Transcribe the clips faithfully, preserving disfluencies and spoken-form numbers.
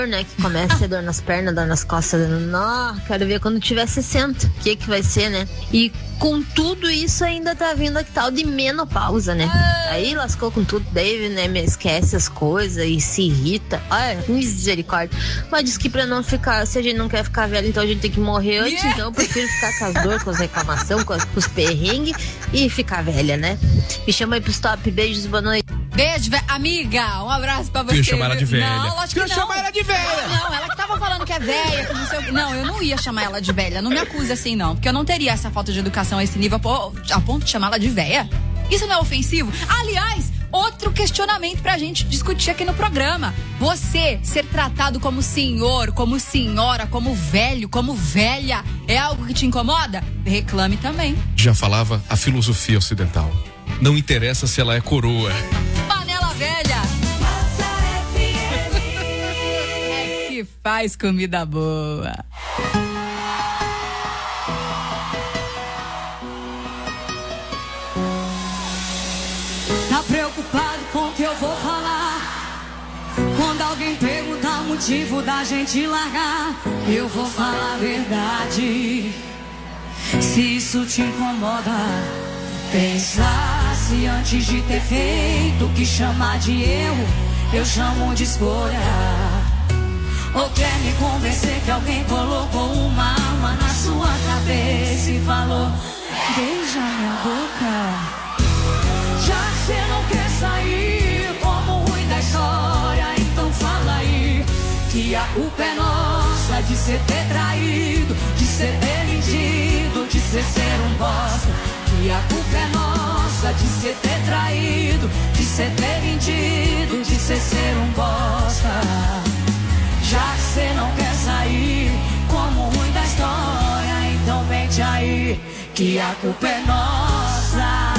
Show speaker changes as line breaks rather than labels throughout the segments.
né, que começa a ter dor nas pernas, dor nas costas, não, quero ver quando tiver sessenta, o que que vai ser, né? E com tudo isso ainda tá vindo a tal de menopausa, né? Aí lascou com tudo, daí, né, me esquece as coisas e se irrita. Olha, misericórdia. Mas diz que pra não ficar, se a gente não quer ficar velho, então a gente tem que morrer antes, yeah. Então eu prefiro ficar com as dores, com as reclamações, com, com os perrengues e ficar velha, né? Me chama aí pros top, beijos, boa noite.
Beijo, ve- amiga, um abraço pra você.
Eu ia chamar ela de velha.
Não, lógico que
eu
não.
chamar ela de velha.
Não, não, ela que tava falando que é velha, que não sei o que. Não, eu não ia chamar ela de velha. Não me acuse assim, não. Porque eu não teria essa falta de educação a esse nível a ponto de chamá-la de velha. Isso não é ofensivo? Aliás, outro questionamento pra gente discutir aqui no programa. Você ser tratado como senhor, como senhora, como velho, como velha, é algo que te incomoda? Reclame também.
Já falava a filosofia ocidental. Não interessa se ela é coroa.
Panela velha. É que faz comida boa.
Tá preocupado com o que eu vou falar? Quando alguém perguntar o motivo da gente largar, eu vou falar a verdade. Se isso te incomoda, pensasse antes de ter feito o que chamar de erro, eu chamo de escolha. Ou quer me convencer que alguém colocou uma arma na sua cabeça e falou: beija minha boca. Já que você não quer sair como ruim da história, então fala aí que a culpa é nossa de ser ter traído, de ser ter mentido, de ser ser um bosta. Que a culpa é nossa de ser ter traído, de ser ter mentido, de ser ser um bosta. Já que você não quer sair como ruim da história, então mente aí que a culpa é nossa.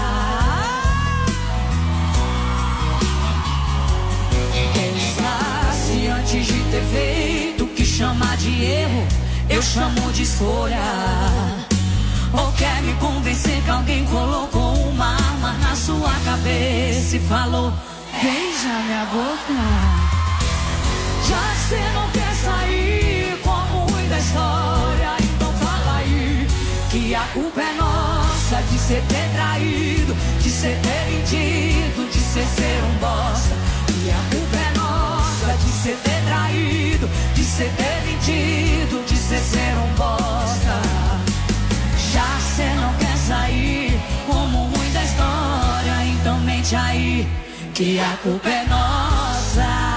Pensasse antes de ter feito o que chamar de erro, eu chamo de escolha. Ou quer me convencer que alguém colocou uma arma na sua cabeça e falou: beija minha boca. Já que você não quer sair como ruim da história, então fala aí que a culpa é nossa de ser ter traído, de ser ter mentido, de ser ser um bosta. E a culpa é nossa de ser ter traído, de ser ter mentido, de ser ser um bosta. Já que você não quer sair como ruim da história, então mente aí que a culpa é nossa.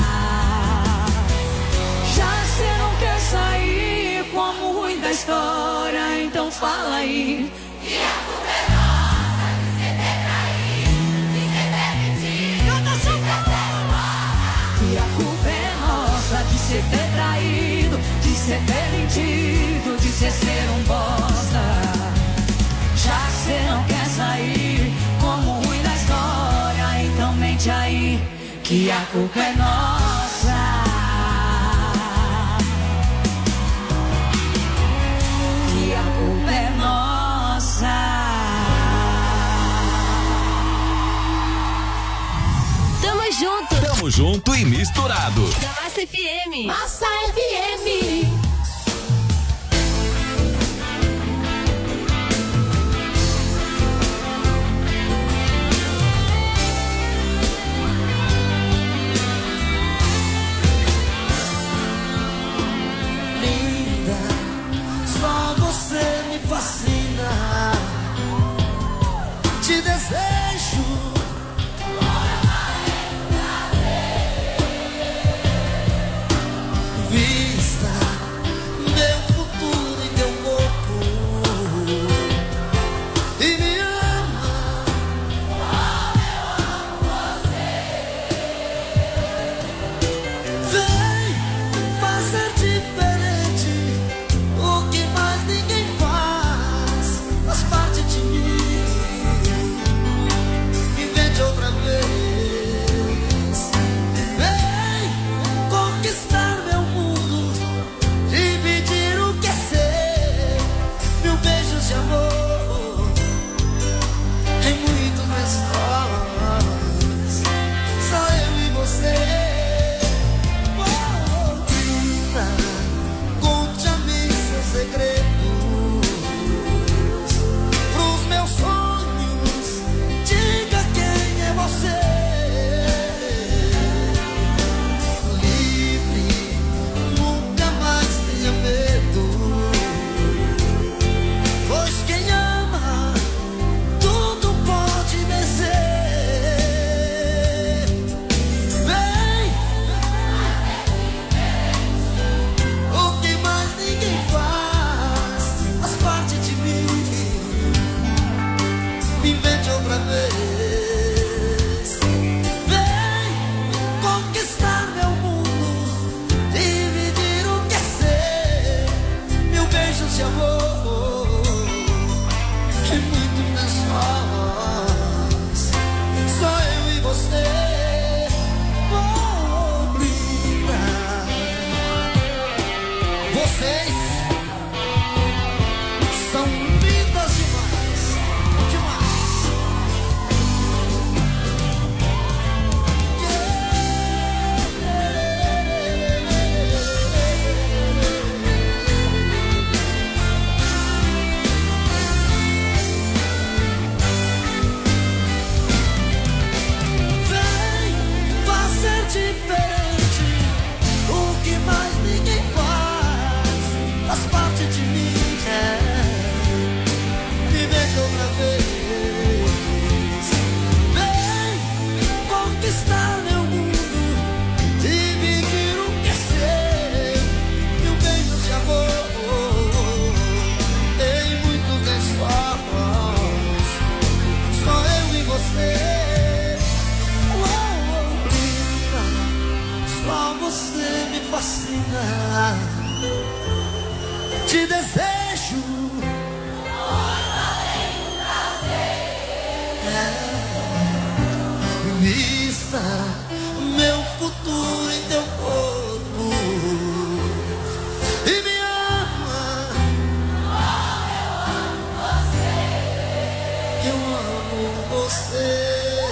Já que você não quer sair como ruim da história, então fala aí que a culpa é nossa de ser ter traído, de ser ter mentido, de ser ser um bosta. Que a culpa é nossa de ser ter traído, de ser ter mentido, de ser ser um bosta. Já que você não quer sair como ruim da história, então mente aí que a culpa é nossa. Que a culpa é nossa.
Tamo junto.
Tamo junto e misturado.
Da Massa F M.
Massa F M.
Fascina, te desejo. Vista fascina. Te desejo. É. Vista meu futuro em teu corpo e me ama. Eu amo você. Eu amo você.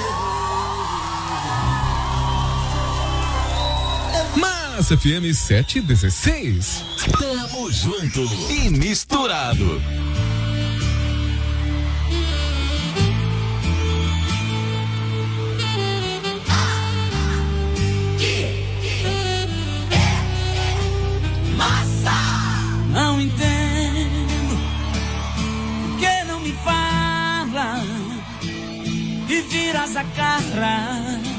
Mas F M sete dezesseis.
Tamo junto e misturado.
Não entendo por que não me fala e viras a cara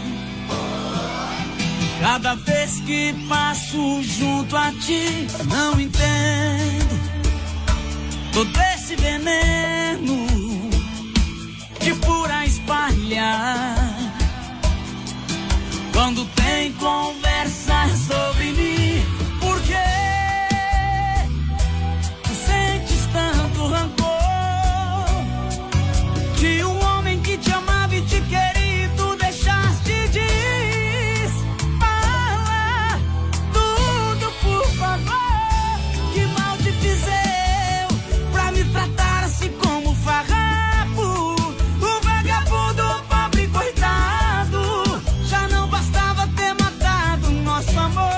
cada vez que passo junto a ti. Não entendo todo esse veneno que por aí espalha quando tem conversa sobre mim. Por quê? Tanto rancor de um homem que te amava e te queria e tu deixaste de ir. Fala tudo, por favor. Que mal te fiz eu pra me tratar assim como farrapo? O vagabundo, pobre coitado. Já não bastava ter matado nosso amor.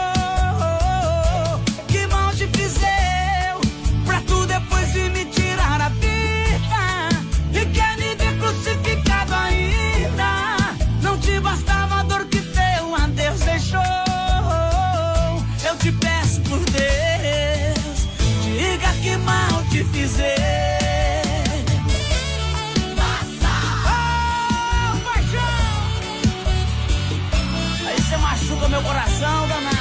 Que mal te fiz eu pra tu depois de me tirar a vida e quer me ver crucificado ainda. Não te bastava a dor que teu adeus deixou. Eu te peço por Deus, diga que mal te fiz eu. Oh, paixão! Aí você machuca meu coração, danada.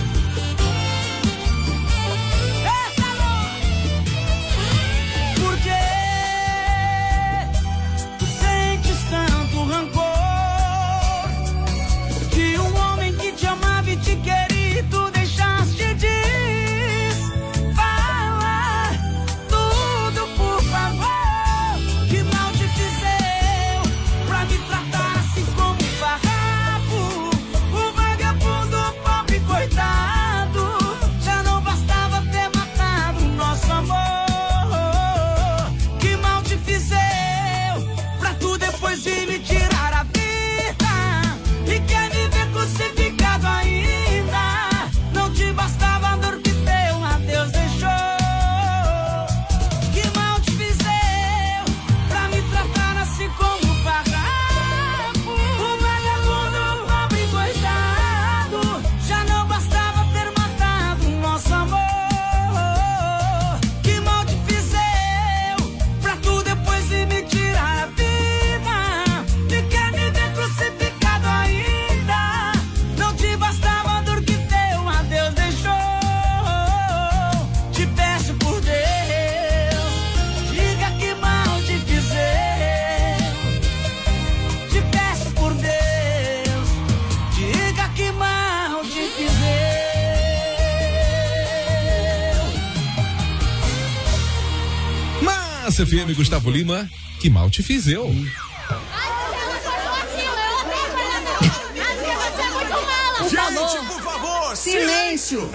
Te queria e tu deixaste de ir. Fala tudo, por favor. Que mal te fiz eu pra me tratar assim como farrapo? O vagabundo, pobre coitado. Já não bastava ter matado nosso amor. Que mal te fiz eu pra tu depois de me tirar a vida e quer me ver crucificado ainda. Bastava a dor que teu adeus deixou. Que mal te fiz eu pra me tratar assim como farrapo? O vagabundo, pobre coitado. Já não bastava ter matado nosso amor. Que mal te fiz eu pra tu depois de me tirar a vida e quer me ver crucificado ainda. Não te bastava a dor que teu adeus deixou. Te peço por Deus, diga que mal te fiz eu. Te peço por Deus, diga que mal te fiz eu.
Mas F M Gustavo Lima, que mal te fiz eu.
Gente, por favor, silêncio!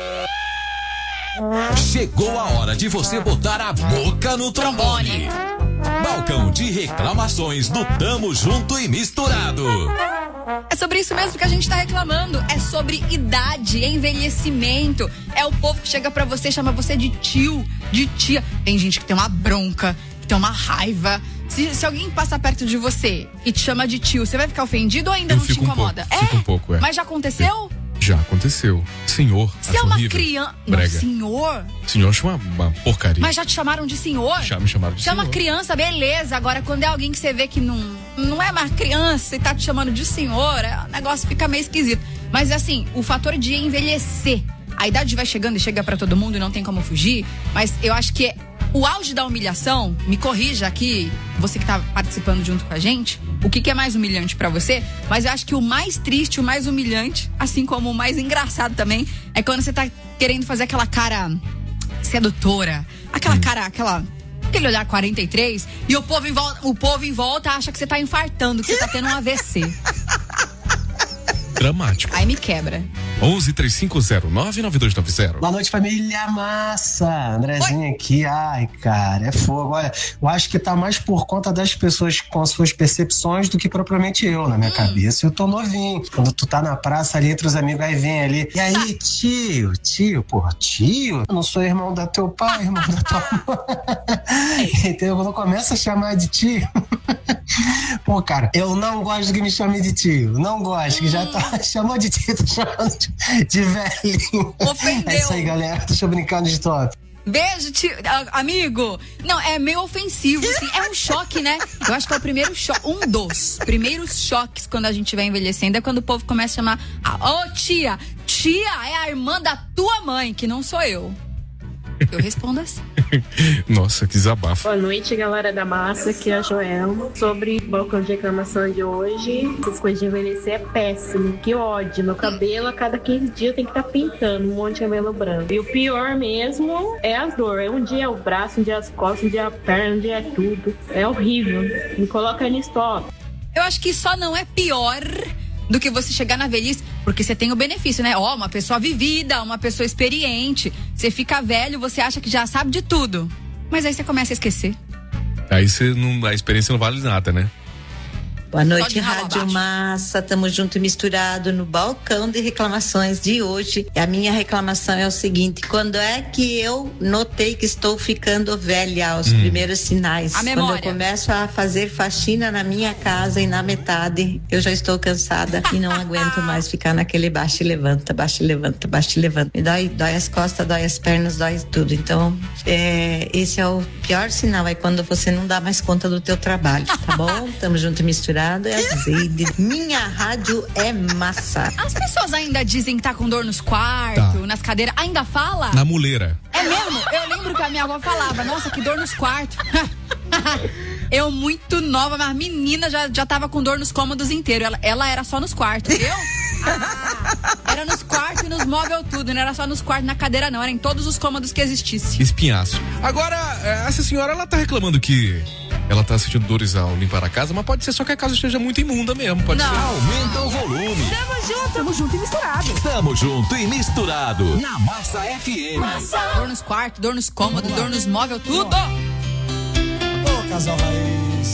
Chegou a hora de você botar a boca no trombone. Balcão de reclamações do Tamo Junto e Misturado.
É sobre isso mesmo que a gente tá reclamando. É sobre idade, envelhecimento. É o povo que chega pra você, chama você de tio, de tia. Tem gente que tem uma bronca, que tem uma raiva. Se, se alguém passa perto de você e te chama de tio, você vai ficar ofendido ou ainda
Eu
não te
fico um
incomoda?
pouco,
é?
fico um pouco, é.
Mas já aconteceu?
Já aconteceu. Senhor,
Se é
acho
uma
horrível.
criança.
Brega.
Senhor?
Senhor, acho uma, uma porcaria.
Mas já te chamaram de senhor?
Já me chamaram de
Se é
senhor.
uma criança, beleza. Agora, quando é alguém que você vê que não, não é mais criança e tá te chamando de senhor, é, o negócio fica meio esquisito. Mas assim, o fator de envelhecer. A idade vai chegando e chega pra todo mundo e não tem como fugir. Mas eu acho que O auge da humilhação, me corrija aqui, você que tá participando junto com a gente, o que, que é mais humilhante pra você, mas eu acho que o mais triste, o mais humilhante, assim como o mais engraçado também, é quando você tá querendo fazer aquela cara sedutora, aquela hum. cara, aquela... aquele olhar quarenta e três, e o povo em volta, o povo em volta acha que você tá infartando, que você tá tendo um A V C.
Dramático.
Aí me quebra.
onze, três cinco zero, nove nove dois nove zero.
Boa noite, família massa. Andrezinho Oi. aqui. Ai, cara, é fogo. Olha, eu acho que tá mais por conta das pessoas com as suas percepções do que propriamente eu. Na minha hum. cabeça, eu tô novinho. Quando tu tá na praça ali entre os amigos, aí vem ali. E aí, tio, tio, porra, tio? Eu não sou irmão da teu pai, irmão da tua mãe. Entendeu? Quando começa a chamar de tio. Pô, cara, eu não gosto que me chame de tio. Não gosto, que já tá chamou de tio, tá chamando de, de velhinho.
Ofendeu.
É isso aí, galera. Deixa eu brincando de top.
Beijo, tio, amigo. Não, é meio ofensivo, assim. É um choque, né? Eu acho que é o primeiro choque, um dos primeiros choques quando a gente vai envelhecendo é quando o povo começa a chamar, ô oh, tia, tia é a irmã da tua mãe, que não sou eu. Eu respondo assim.
Nossa, que desabafo.
Boa noite, galera da massa, aqui é a Joelma. Sobre o balcão de reclamação de hoje, essas coisas de envelhecer é péssimo. Que ódio, meu cabelo a cada quinze dias tem que estar tá pintando um monte de cabelo branco. E o pior mesmo é as dores. Um dia é o braço, um dia é as costas, um dia é a perna, um dia é tudo. É horrível. Me coloca nisso, ó.
Eu acho que só não é pior do que você chegar na velhice, porque você tem o benefício, né? Ó, oh, uma pessoa vivida, uma pessoa experiente. Você fica velho, você acha que já sabe de tudo. Mas aí você começa a esquecer.
Aí você não, a experiência não vale nada, né?
Boa noite, Rádio Massa. Tamo junto e misturado no balcão de reclamações de hoje. E a minha reclamação é o seguinte: quando é que eu notei que estou ficando velha? Os hum. primeiros sinais.
A memória.
Quando eu começo a fazer faxina na minha casa e na metade eu já estou cansada e não aguento mais ficar naquele baixa e levanta, baixa e levanta, baixa e levanta. Me dói, dói as costas, dói as pernas, dói tudo. Então, é, esse é o pior sinal, é quando você não dá mais conta do teu trabalho, tá bom? Tamo junto e misturado. É azeite. Minha rádio é massa.
As pessoas ainda dizem que tá com dor nos quartos, tá. nas cadeiras. Ainda fala?
Na muleira.
É mesmo? Eu lembro que a minha avó falava, nossa, que dor nos quartos. Eu muito nova, mas a menina já, já tava com dor nos cômodos inteiros. Ela, ela era só nos quartos, viu? Ah, era nos quartos e nos móveis tudo. Não era só nos quartos, na cadeira não. Era em todos os cômodos que existisse.
Espinhaço. Agora, essa senhora, ela tá reclamando que ela tá sentindo dores ao limpar a casa, mas pode ser só que a casa esteja muito imunda mesmo, pode
não.
ser.
Aumenta o volume.
Tamo junto, tamo junto e misturado.
Tamo junto e misturado. Na Massa F M.
Massa. Dor nos quartos, dor nos cômodos, dor nos móveis, tudo.
Ô, casal raiz.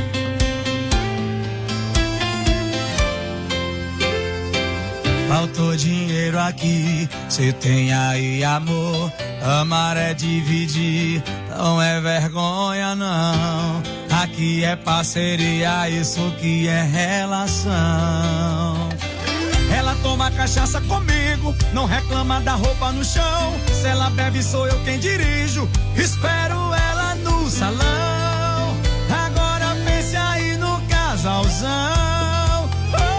Faltou dinheiro aqui, cê tem aí amor. Amar é dividir, não é vergonha não. Aqui é parceria, isso que é relação. Ela toma cachaça comigo, não reclama da roupa no chão. Se ela bebe sou eu quem dirijo, espero ela no salão. Agora pense aí no casalzão.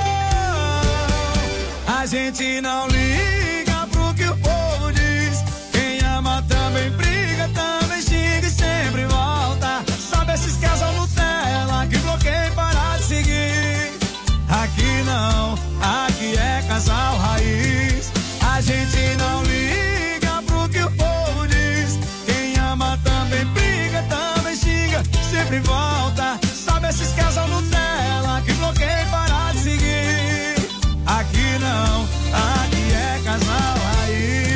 Oh, a gente não liga pro que o povo diz. Quem ama também briga, também xinga e sempre volta. Sabe esses casal Nutella que bloqueia para de seguir? Aqui não, aqui é casal raiz. A gente não liga pro que o povo diz. Quem ama também briga, também xinga, sempre volta. Sabe esses casal Nutella que bloqueia para de seguir? Aqui não, aqui é casal raiz.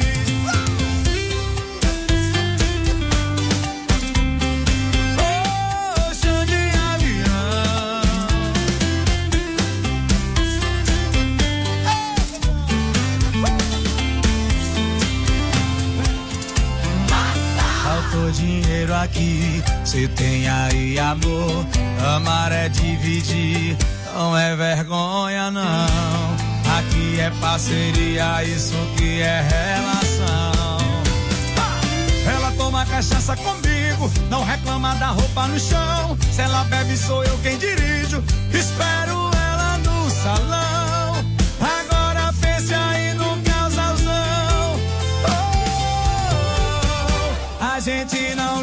Dinheiro aqui, cê tem aí amor. Amar é dividir, não é vergonha não. Aqui é parceria, isso que é relação. Ela toma cachaça comigo, não reclama da roupa no chão. Se ela bebe sou eu quem dirijo, espero ela no salão. Agora pense aí no casalzão. Oh, a gente não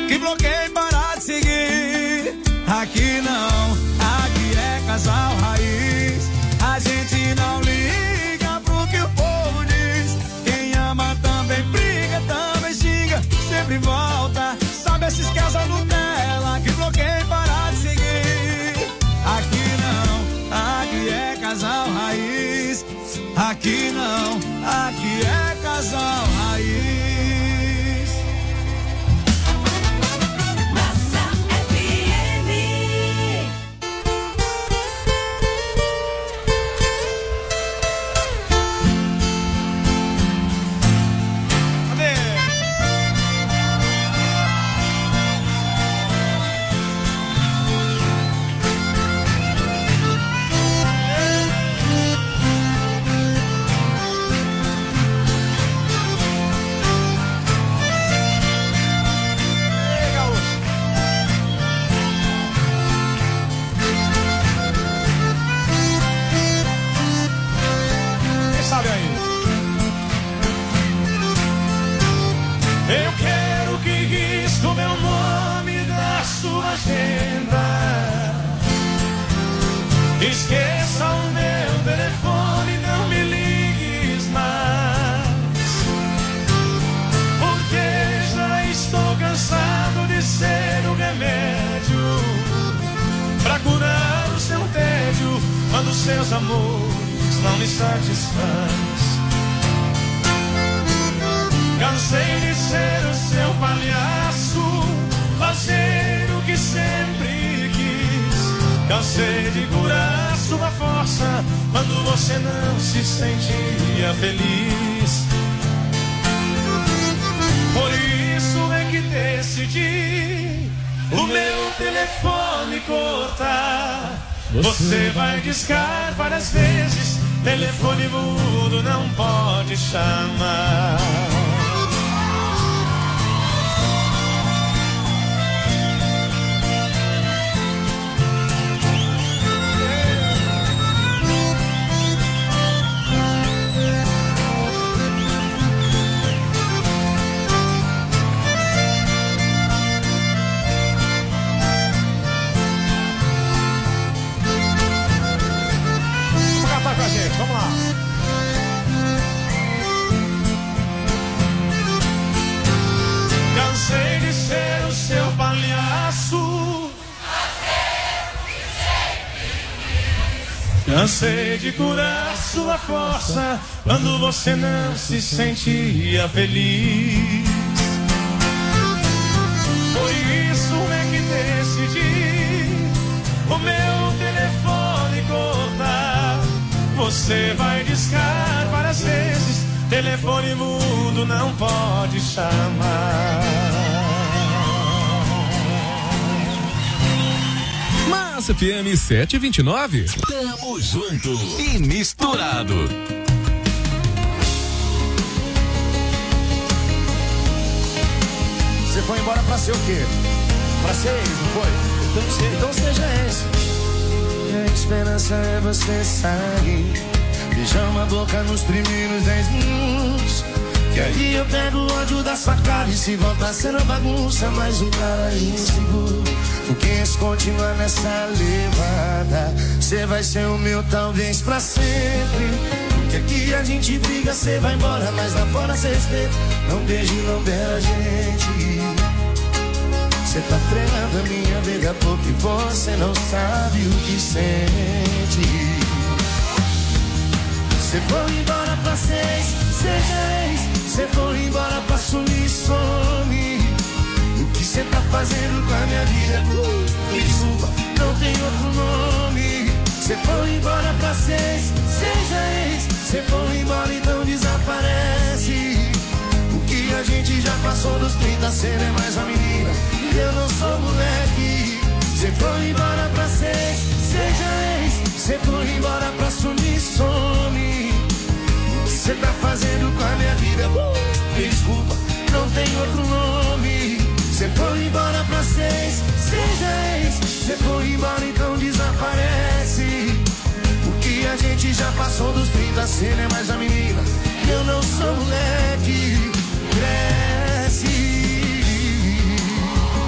que bloqueia e para de seguir. Aqui não, aqui é casal raiz. A gente não liga pro que o povo diz. Quem ama também briga, também xinga, sempre volta. Sabe esses casal Nutella que bloqueia e para de seguir. Aqui não, aqui é casal raiz. Aqui não, aqui é casal raiz. Eu quero que risque o meu nome da sua agenda. Esqueça o meu telefone, não me ligues mais. Porque já estou cansado de ser o remédio pra curar o seu tédio quando seus amores não me satisfaz. Cansei de ser o seu palhaço, fazer o que sempre quis. Cansei de curar sua força quando você não se sentia feliz. Por isso é que decidi o meu telefone cortar. Você vai discar várias vezes, telefone mudo não pode chamar. Vamos lá. Cansei de ser o seu palhaço. Cansei de curar sua força quando você não se sentia feliz. Por isso é que decidi o meu telefone cortar. Você vai discar várias vezes, telefone mudo não pode chamar.
Massa F M sete e vinte e nove.
Tamo junto e misturado.
Você foi embora pra ser o quê? Pra ser ex, não foi? Então, ser. então seja esse. A esperança é você sair, beijar uma boca nos primeiros dez minutos. Que aí eu pego o ódio da sua cara e se voltar sendo bagunça, mais um cara inseguro. Porque se continuar nessa levada, cê vai ser o meu talvez pra sempre. Porque aqui a gente briga, cê vai embora, mas lá fora cê respeita. Não beijo, não beija a gente. Cê tá frenando a minha vida porque você não sabe o que sente. Cê foi embora pra seis, seja ex. Cê foi embora pra sumir, some. O que cê tá fazendo com a minha vida? Uh, desculpa, não tem outro nome. Cê foi embora pra seis, seja ex. Cê foi embora, então desaparece. O que a gente já passou dos trinta, cê não é mais uma menina. Eu não sou moleque. Cê foi embora pra seis, seja ex. Cê foi embora pra sumir, some. O que cê tá fazendo com a minha vida? Uh, desculpa, não tem outro nome. Cê foi embora pra seis, seja ex. Cê foi embora, então desaparece. O que a gente já passou dos trinta, cê não é mais a menina. Eu não sou moleque. Cresce.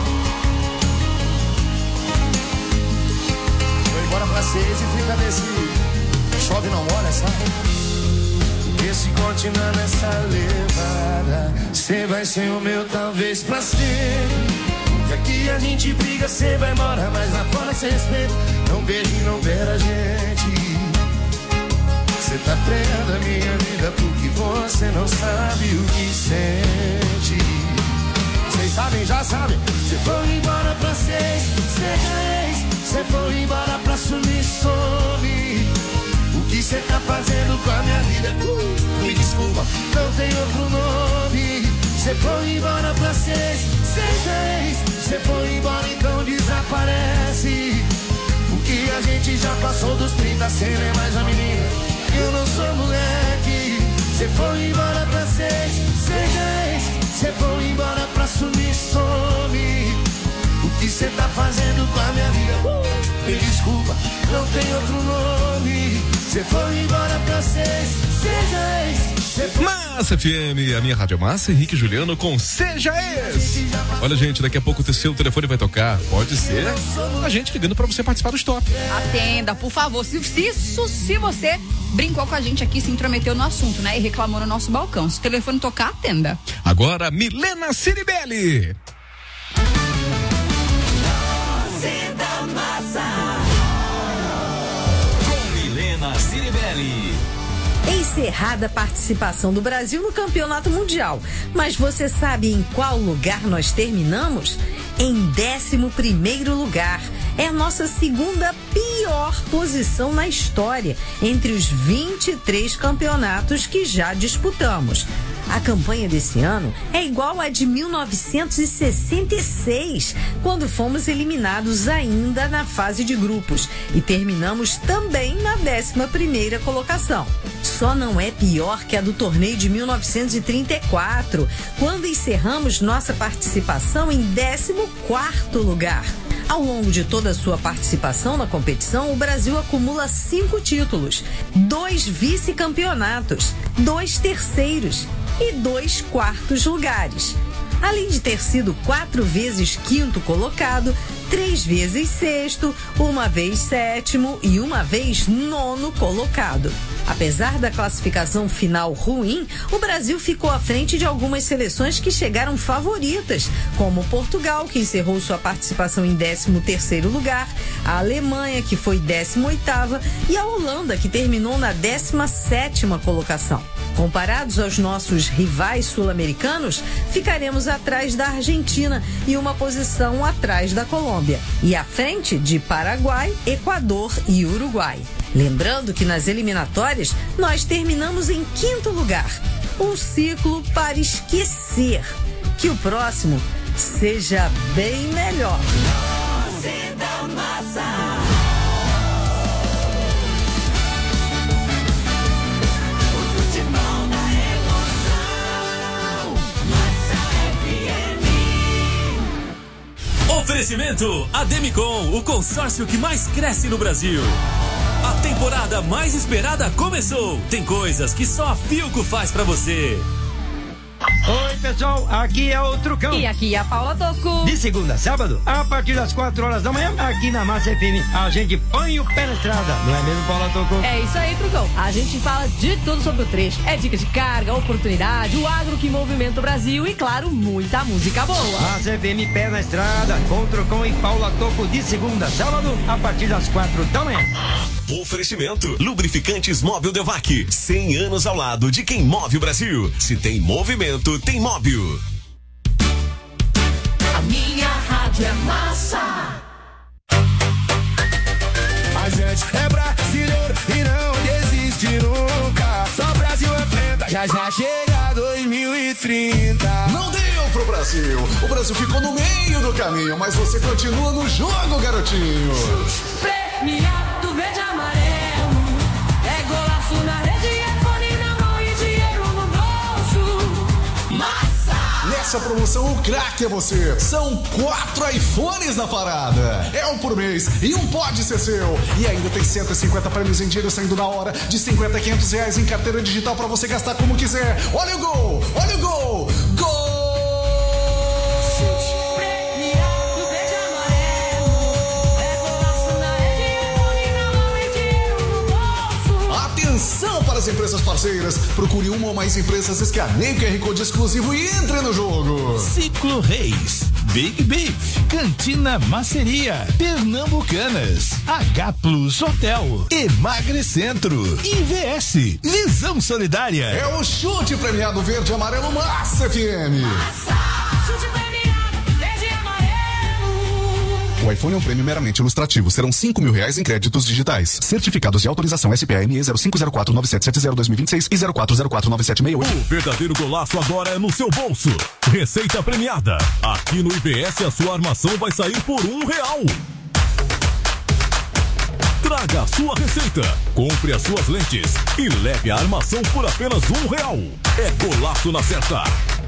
continuar nessa levada. Cê vai ser o meu talvez pra ser. Porque aqui a gente briga, cê vai embora, mas lá fora cê respeita. Não beije, não beira a gente. Cê tá prenda a minha vida porque você não sabe o que sente. Vocês sabem, já sabem. Cê foi embora pra seis, seja ex. Cê foi embora pra sumir, some. O que cê tá fazendo com a minha vida? Uh, me desculpa, não tem outro nome. Cê foi embora pra seis, seja ex. Cê foi embora, então desaparece. Porque a gente já passou dos trinta, cê não é mais a menina. Eu não sou moleque. Cê foi embora pra seis, seja ex. Cê foi embora pra sumir, some. O que cê tá fazendo com a minha vida? Uh, me desculpa, não tem outro nome. Cê foi embora pra seis, seja ex.
Massa F M, a minha rádio Massa, Henrique e Juliano com Seja Ex. Olha, gente, daqui a pouco o seu telefone vai tocar. Pode ser a gente ligando pra você participar do Stop.
Atenda, por favor. Se, se isso, se você brincou com a gente aqui, se intrometeu no assunto, né? E reclamou no nosso balcão. Se o telefone tocar, atenda.
Agora, Milena Ciribelli.
Com Milena Ciribelli.
Encerrada a participação do Brasil no Campeonato Mundial. Mas você sabe em qual lugar nós terminamos? Em décimo primeiro lugar. É a nossa segunda pior posição na história, entre os vinte e três campeonatos que já disputamos. A campanha desse ano é igual à de mil novecentos e sessenta e seis, quando fomos eliminados ainda na fase de grupos e terminamos também na décima primeira colocação. Só não é pior que a do torneio de mil novecentos e trinta e quatro, quando encerramos nossa participação em décimo quarto lugar. Ao longo de toda a sua participação na competição, o Brasil acumula cinco títulos, dois vice-campeonatos, dois terceiros e dois quartos lugares. Além de ter sido quatro vezes quinto colocado, três vezes sexto, uma vez sétimo e uma vez nono colocado. Apesar da classificação final ruim, o Brasil ficou à frente de algumas seleções que chegaram favoritas, como Portugal, que encerrou sua participação em décimo terceiro lugar, a Alemanha, que foi décima oitava, e a Holanda, que terminou na décima sétima colocação. Comparados aos nossos rivais sul-americanos, ficaremos atrás da Argentina e uma posição atrás da Colômbia, e à frente de Paraguai, Equador e Uruguai. Lembrando que nas eliminatórias nós terminamos em quinto lugar. Um ciclo para esquecer. Que o próximo seja bem melhor.
Oferecimento Ademicon, o consórcio que mais cresce no Brasil. A temporada mais esperada começou. Tem coisas que só a Philco faz pra você.
Oi, pessoal, aqui é o Trucão.
E aqui é a Paula Toco.
De segunda a sábado, a partir das quatro horas da manhã, aqui na Massa F M, a gente põe o pé na estrada. Não é mesmo, Paula Toco?
É isso aí, Trucão. A gente fala de tudo sobre o trecho. É dicas de carga, oportunidade, o agro que movimenta o Brasil e, claro, muita música boa.
Massa F M, pé na estrada, com Trucão e Paula Toco, de segunda a sábado, a partir das quatro da manhã.
Oferecimento Lubrificantes Móbil Devac, cem anos ao lado de quem move o Brasil. Se tem movimento, tem móvel.
A minha rádio é massa.
A gente é brasileiro e não desiste nunca. Só Brasil enfrenta, já já chega dois mil e trinta.
Não deu pro Brasil, o Brasil ficou no meio do caminho, mas você continua no jogo, garotinho.
Premiado verde amarelo, é golaço na rede, é fone na mão e dinheiro no bolso. Massa!
Nessa promoção, o craque é você. São quatro iPhones na parada. É um por mês e um pode ser seu. E ainda tem cento e cinquenta prêmios em dinheiro saindo na hora, de cinquenta a quinhentos reais em carteira digital pra você gastar como quiser. Olha o gol! Olha o gol! Gol! Atenção para as empresas parceiras. Procure uma ou mais empresas, escaneie o Q R Code exclusivo e entre no jogo.
Ciclo Reis, Big Beef, Cantina Maceria, Pernambucanas, H Plus Hotel, Emagrecentro, I V S, Visão Solidária.
É o chute premiado verde e amarelo Massa F M. Massa, chute premiado verde e amarelo. O iPhone é um prêmio meramente ilustrativo. Serão cinco mil reais em créditos digitais. Certificados de autorização S P A M E zero cinco zero quatro nove sete sete zero dois mil e vinte e seis e zero quatro zero quatro nove sete seis oito.
O verdadeiro golaço agora é no seu bolso. Receita premiada. Aqui no I B S a sua armação vai sair por um real. Traga a sua receita, compre as suas lentes e leve a armação por apenas um real. É golaço na certa.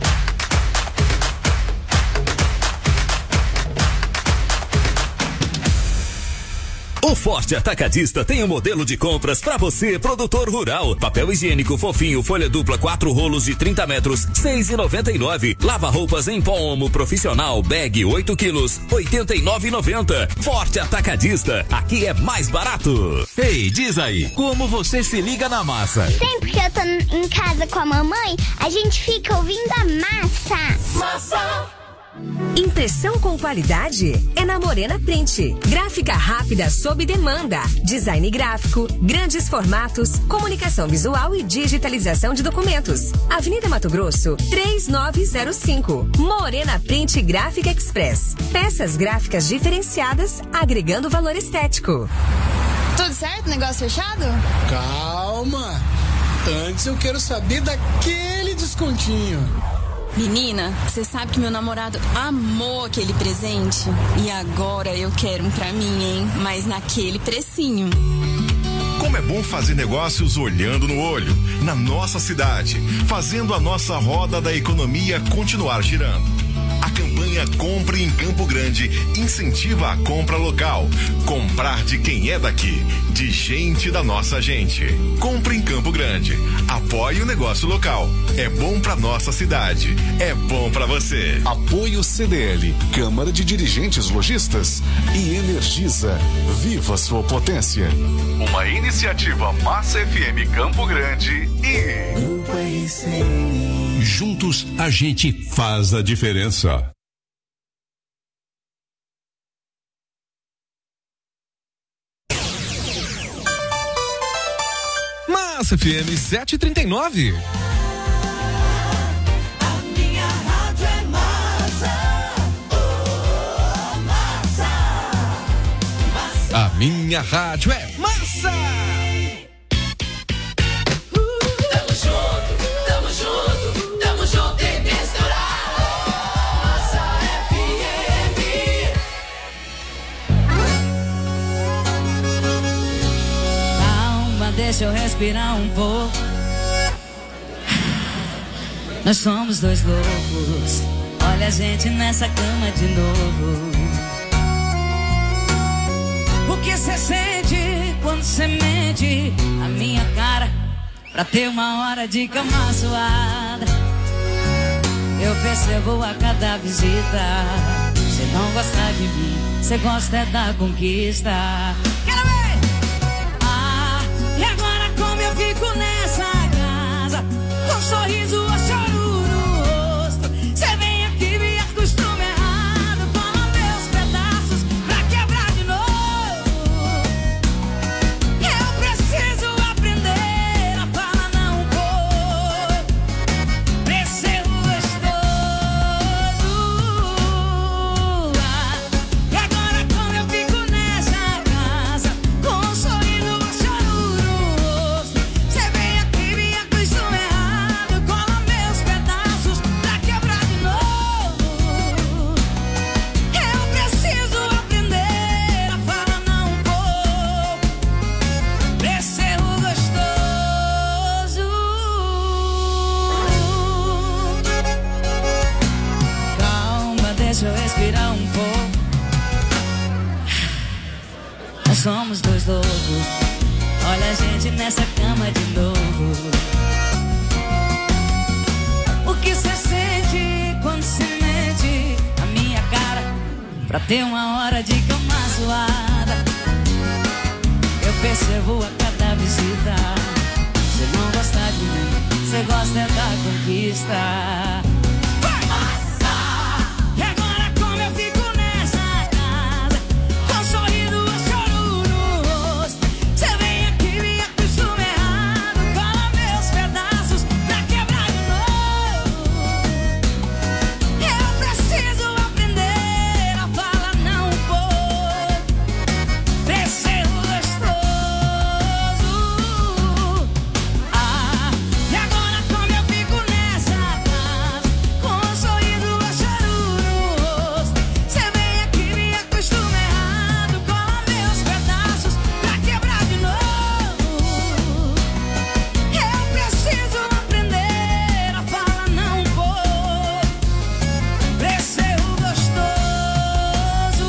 O Forte Atacadista tem um modelo de compras pra você, produtor rural. Papel higiênico fofinho, folha dupla, quatro rolos de trinta metros, seis reais e noventa e nove. Lava roupas em pó Omo profissional, bag oito quilos, oitenta e nove reais e noventa centavos. Forte Atacadista, aqui é mais barato.
Ei, diz aí, como você se liga na massa?
Sempre que eu tô em casa com a mamãe, a gente fica ouvindo a massa. Massa!
Impressão com qualidade é na Morena Print. Gráfica rápida sob demanda. Design gráfico, grandes formatos, comunicação visual e digitalização de documentos. Avenida Mato Grosso, três nove zero cinco. Morena Print Gráfica Express. Peças gráficas diferenciadas, agregando valor estético.
Tudo certo? Negócio fechado?
Calma. Antes eu quero saber daquele descontinho.
Menina, você sabe que meu namorado amou aquele presente? E agora eu quero um pra mim, hein? Mas naquele precinho.
Como é bom fazer negócios olhando no olho, na nossa cidade, fazendo a nossa roda da economia continuar girando. A campanha Compre em Campo Grande incentiva a compra local. Comprar de quem é daqui, de gente da nossa gente. Compre em Campo Grande. Apoie o negócio local. É bom pra nossa cidade. É bom pra você.
Apoio C D L, Câmara de Dirigentes Lojistas e Energisa. Viva sua potência.
Uma iniciativa Massa F M Campo Grande e
Grupo R C N.
Juntos a gente faz a diferença.
Massa F M sete e trinta e nove. A minha rádio é massa!
Tamo junto, tamo junto, tamo junto e misturado. Massa F M. Calma, deixa eu respirar um pouco. Nós somos dois loucos. Olha a gente nessa cama de novo. O que cê sente quando cê mente a minha cara pra ter uma hora de cama suada? Eu percebo a cada visita. Cê não gosta de mim, cê gosta é da conquista. Quero ver! Ah, e agora como eu fico nessa casa com um sorriso a choro no rosto? Cê vem aqui me acostuma errado, toma meus pedaços pra quebrar de novo. Somos dois loucos. Olha a gente nessa cama de novo. O que cê sente quando cê mente a minha cara pra ter uma hora de cama suada? Eu percebo a cada visita. Cê não gosta Cê gosta é da conquista. E agora como eu fico nessa casa, com sorriso ou choro no rosto. Cê vem aqui, me acostuma errado, cola meus pedaços pra quebrar de novo. Eu preciso aprender a falar não um pouco, descer o gostoso. Ah, e agora como eu fico nessa casa, com um sorriso ou choro no rosto. Cê vem aqui, me acostuma errado, cola meus pedaços pra quebrar de novo. Eu preciso aprender a falar não um pouco, descer o gostoso.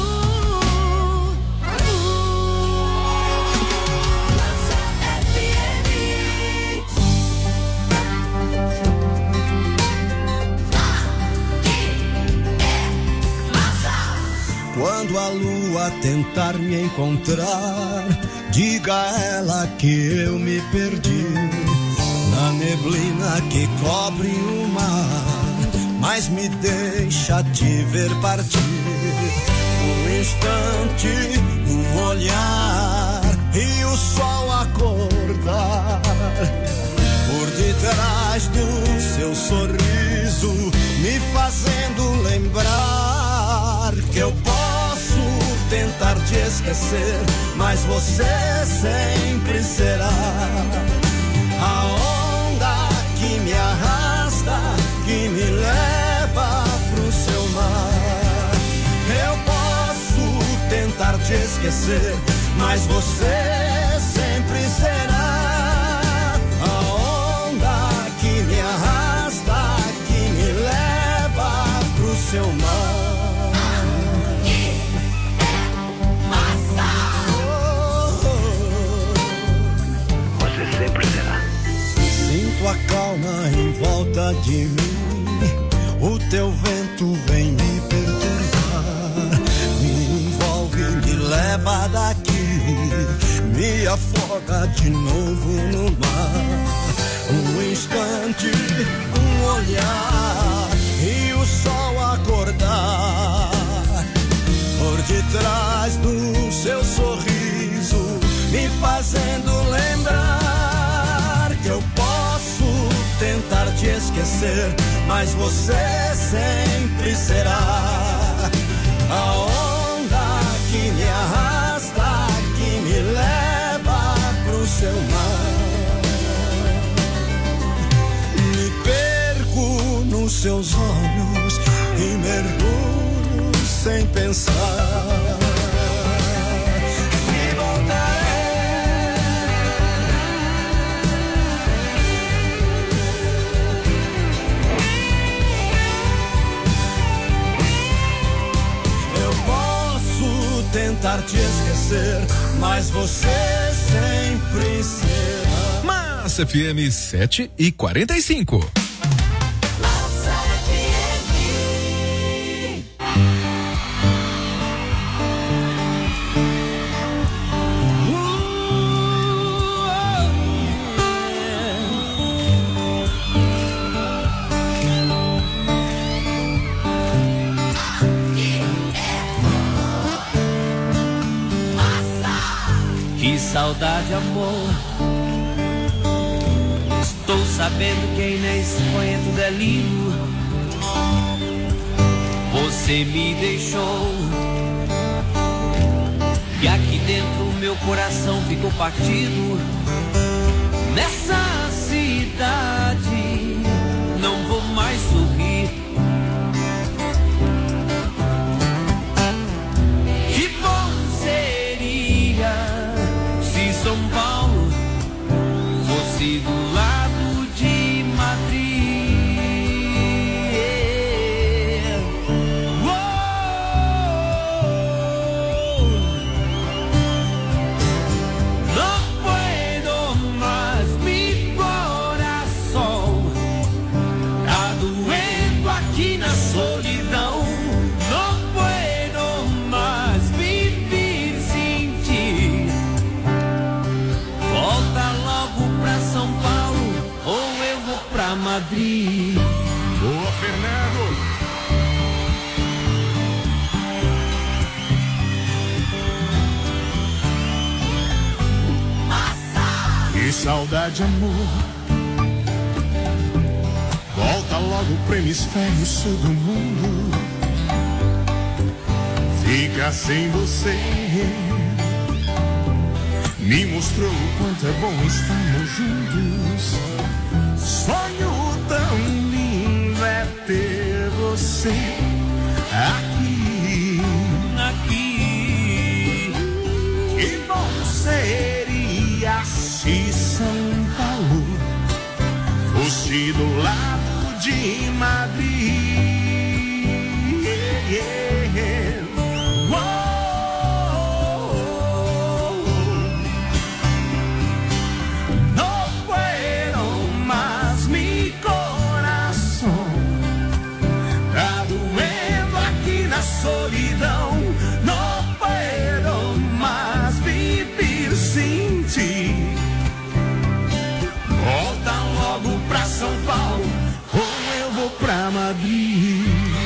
Quando a lua tentar me encontrar, diga a ela que eu me perdi na neblina que cobre o mar, mas me deixa te ver partir. Um instante, um olhar e o sol acordar. Por detrás do seu sorriso, me fazendo lembrar que eu posso tentar te esquecer, mas você sempre será a onda que me arrasta, que me leva pro seu mar. Eu posso tentar te esquecer, mas você sempre será a onda que me arrasta, que me leva pro seu mar. Sinto a calma em volta de mim, o teu vento vem me perturbar, me envolve, me leva daqui, me afoga de novo no mar. Um instante, um olhar e o sol acordar. Por detrás do seu sorriso, me fazendo lembrar que eu posso tentar te esquecer, mas você sempre será a onda que me arrasta, que me leva pro seu mar. Me perco nos seus olhos e mergulho sem pensar. Tentar te esquecer, mas você sempre será.
Massa F M sete e quarenta e cinco.
Saudade, amor. Estou sabendo que aí na Espanha tudo é lindo. Você me deixou e aqui dentro o meu coração ficou partido. Nessa cidade não vou mais sorrir. Que bom seria se São Paulo fosse do lado de Madrid. Oh, no puedo más, mi corazón está doendo.
saudade, amor. Volta logo pro hemisfério sul do mundo. Fica sem você. Me mostrou o quanto é bom estarmos juntos. Sonho tão lindo é ter você aqui, aqui. Que bom seria se São Paulo fosse do lado de Madrid. Yeah, yeah. Solidão, não puedo mais viver sem ti. Volta logo pra São Paulo, ou eu vou pra Madrid.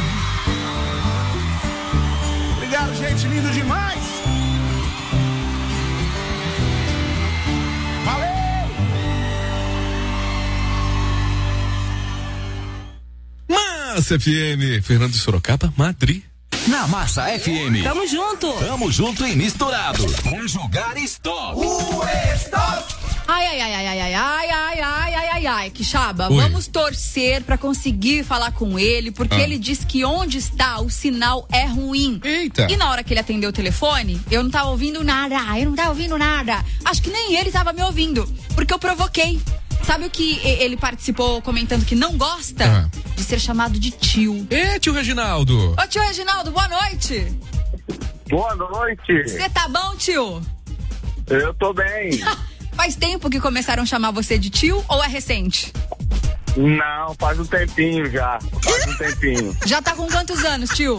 Obrigado, gente, lindo demais. Valeu!
Massa F M, Fernando de Sorocaba, Madrid.
Na Massa F M.
Tamo junto.
Tamo junto e misturado. Pra jogar stop.
O stop.
Ai, ai, ai, ai, ai, ai, ai, ai, ai, ai, ai, ai, Quixaba,
Oi.
vamos torcer pra conseguir falar com ele, porque
Ah.
ele diz que onde está o sinal é ruim.
Eita.
E na hora que ele atendeu o telefone, eu não tava ouvindo nada, eu não tava ouvindo nada. Acho que nem ele tava me ouvindo, porque eu provoquei. Sabe o que e- ele participou comentando que não gosta?
Ah.
De ser chamado de tio.
Ê, tio Reginaldo.
Ô tio Reginaldo, boa noite.
Boa noite.
Você tá bom, tio?
Eu tô bem.
Faz tempo que começaram a chamar você de tio ou é recente?
Não, faz um tempinho já. Faz um tempinho.
Já tá com quantos anos, tio?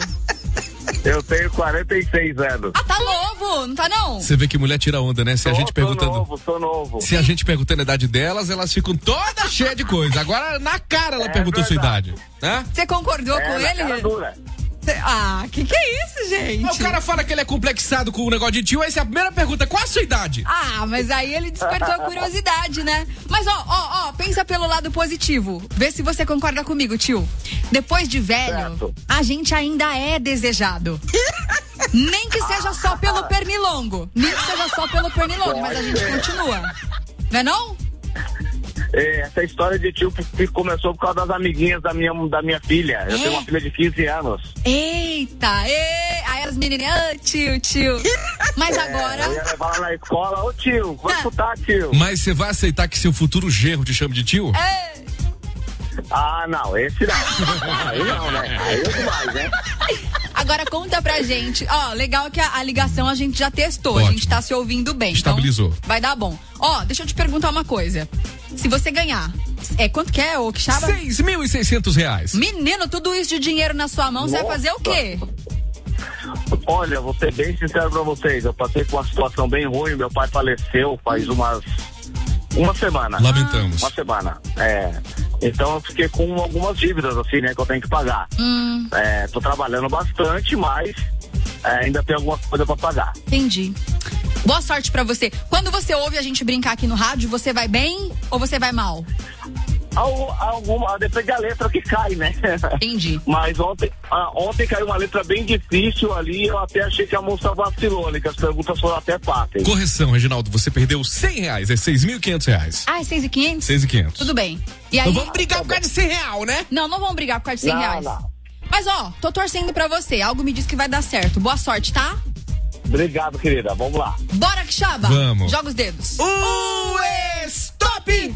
Eu tenho quarenta e seis anos.
Ah, tá novo, não tá não?
Você vê que mulher tira onda, né? Se a
Tô-
gente
tô
perguntando.
novo, tô novo.
Se a gente perguntando a idade delas, elas ficam todas cheias de coisa. Agora, na cara, ela
É
perguntou sua
verdade.
idade. Né?
Você concordou
É,
com
na
ele?
cara dura.
Cê- Ah, que que é isso, gente?
O cara fala que ele é complexado com o negócio de tio, aí se a primeira pergunta, qual a sua idade?
Ah, mas aí ele despertou a curiosidade, né? Mas ó, ó, ó, pensa pelo lado positivo. Vê se você concorda comigo, tio. Depois de velho,
Certo.
a gente ainda é desejado. Nem que seja só pelo pernilongo. Nem que seja só pelo pernilongo, mas a gente continua. Não é não?
É, essa história de tio que começou por causa das amiguinhas da minha, da minha filha. Eu
É?
tenho uma filha de quinze anos.
Eita, e... aí as meninas, ah, tio, tio. Mas
É,
agora...
eu ia levar ela na escola. Ô tio, vai
Ah.
escutar, tio.
Mas você vai aceitar que seu futuro genro te chame de tio?
É.
Ah, não, esse não. Aí não, né? Aí é demais, né?
Agora conta pra gente. Ó, legal que a, a ligação a gente já testou.
Ótimo.
A gente tá se ouvindo bem.
Estabilizou.
Então vai dar bom. Ó, deixa eu te perguntar uma coisa. Se você ganhar, é quanto que é, ô Quixaba?
seis mil e seiscentos reais.
Menino, tudo isso de dinheiro na sua mão, você vai fazer o quê?
Olha, vou ser bem sincero pra vocês. Eu passei por uma situação bem ruim. Meu pai faleceu faz umas. Uma semana.
Lamentamos.
Uma semana. É. Então eu fiquei com algumas dívidas, assim, né, que eu tenho que pagar.
Hum,
É, tô trabalhando bastante, mas é, ainda tem alguma coisa pra pagar.
entendi. Boa sorte pra você. Quando você ouve a gente brincar aqui no rádio, você vai bem ou você vai mal?
Al- Alguma, depende da letra que cai, né?
Entendi.
Mas ontem, ah, ontem caiu uma letra bem difícil ali, eu até achei que a moça vacilou, né? Que as perguntas foram até fáceis.
Correção, Reginaldo, você perdeu cem reais, é seis mil e quinhentos reais.
Ah, é seis mil e quinhentos?
seis mil e quinhentos.
Tudo bem. E aí...
Não vamos brigar por causa de cem real, né?
Não, não vamos brigar por causa de cem
Não,
reais.
não.
Mas ó, tô torcendo pra você. Algo me diz que vai dar certo. Boa sorte, tá?
Obrigado, querida. Vamos lá.
Bora, Quixaba.
Vamos.
Joga os dedos.
O stop!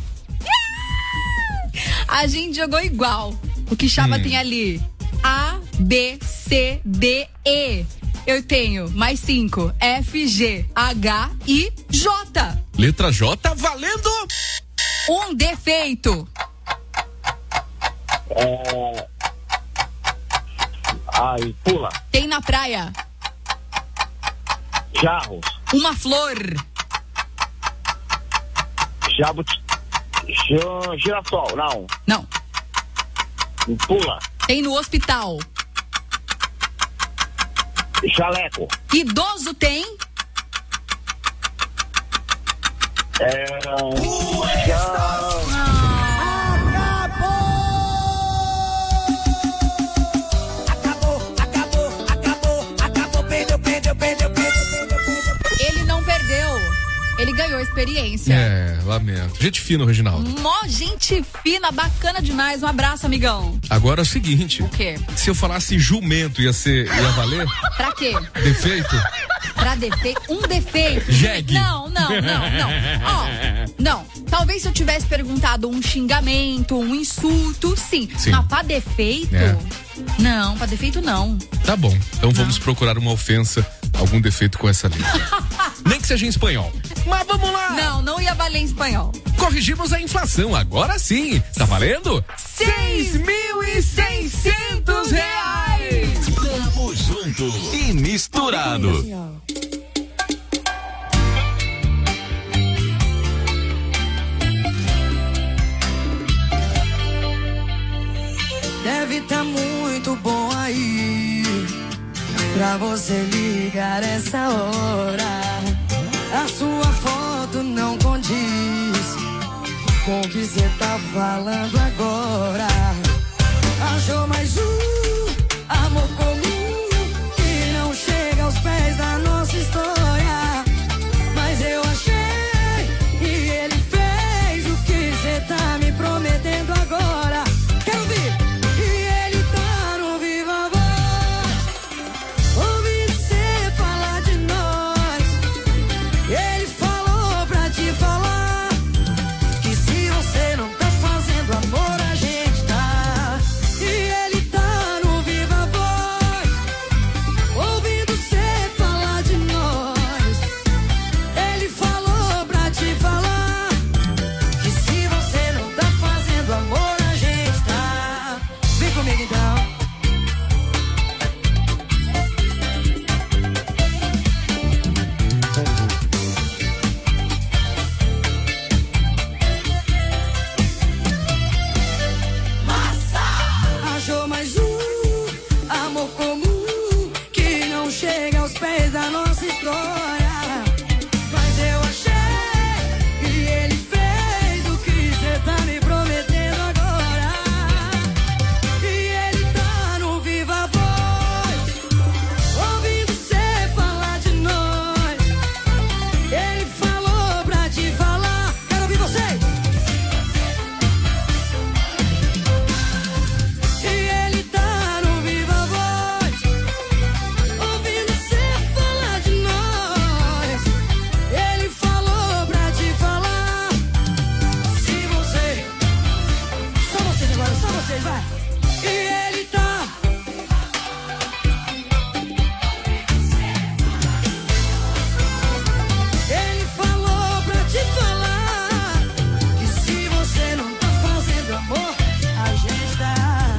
A gente jogou igual. O Quixaba
Hum.
tem ali A, B, C, D, E. Eu tenho mais cinco. F, G, H, I, J.
Letra J valendo!
Um defeito.
É... Ai, pula.
Tem na praia.
Jarros.
Uma flor.
Jabuti. Gi- Girassol, não.
Não.
Pula.
Tem no hospital.
Jaleco.
Idoso tem.
É. Já...
Ele não perdeu. Ele ganhou experiência.
É, lamento. Gente fina, Reginaldo.
Mó gente fina, bacana demais. Um abraço, amigão.
Agora é o seguinte.
O quê?
Se eu falasse jumento, ia ser, ia valer?
Pra quê?
Defeito?
Pra defeito? Um defeito?
Jegue.
Não, não, não, não. Ó, não. Talvez se eu tivesse perguntado um xingamento, um insulto, sim.
Sim.
Mas pra defeito?
É.
Não, pra defeito não.
Tá bom. Então vamos procurar uma ofensa, algum defeito com essa letra. Nem que seja em espanhol. Mas vamos lá!
Não, não ia valer em espanhol.
Corrigimos a inflação, agora sim. Tá valendo? Seis mil e seiscentos reais!
Tamo junto e misturado.
Deve tá muito bom aí pra você ligar essa hora. A sua foto não condiz com o que cê tá falando agora. Achou mais um amor comum que não chega aos pés da nossa história. Mas eu achei e ele fez o que cê tá me prometendo agora. Quero ouvir! E ele tá no Viva Voz, ouvindo cê falar de nós. Ele falou pra te falar que se você não tá fazendo amor, a gente tá. E ele tá no Viva Voz, ouvindo cê falar de nós. Ele falou pra te falar que se você não tá fazendo amor, a gente tá. Vem comigo então. Achou mais um amor comum que não chega aos pés da nossa história. Mas eu achei e ele fez o que cê tá me prometendo agora. E ele tá no Viva Voz, ouvindo cê falar de nós. Ele falou pra te falar. Quero ouvir vocês! E ele tá no Viva Voz, ouvindo cê falar de nós. Ele falou pra te falar. Se você, só vocês agora, só vocês, vai. E ele tá. Ele falou pra te falar que se você não tá fazendo amor, a gente tá.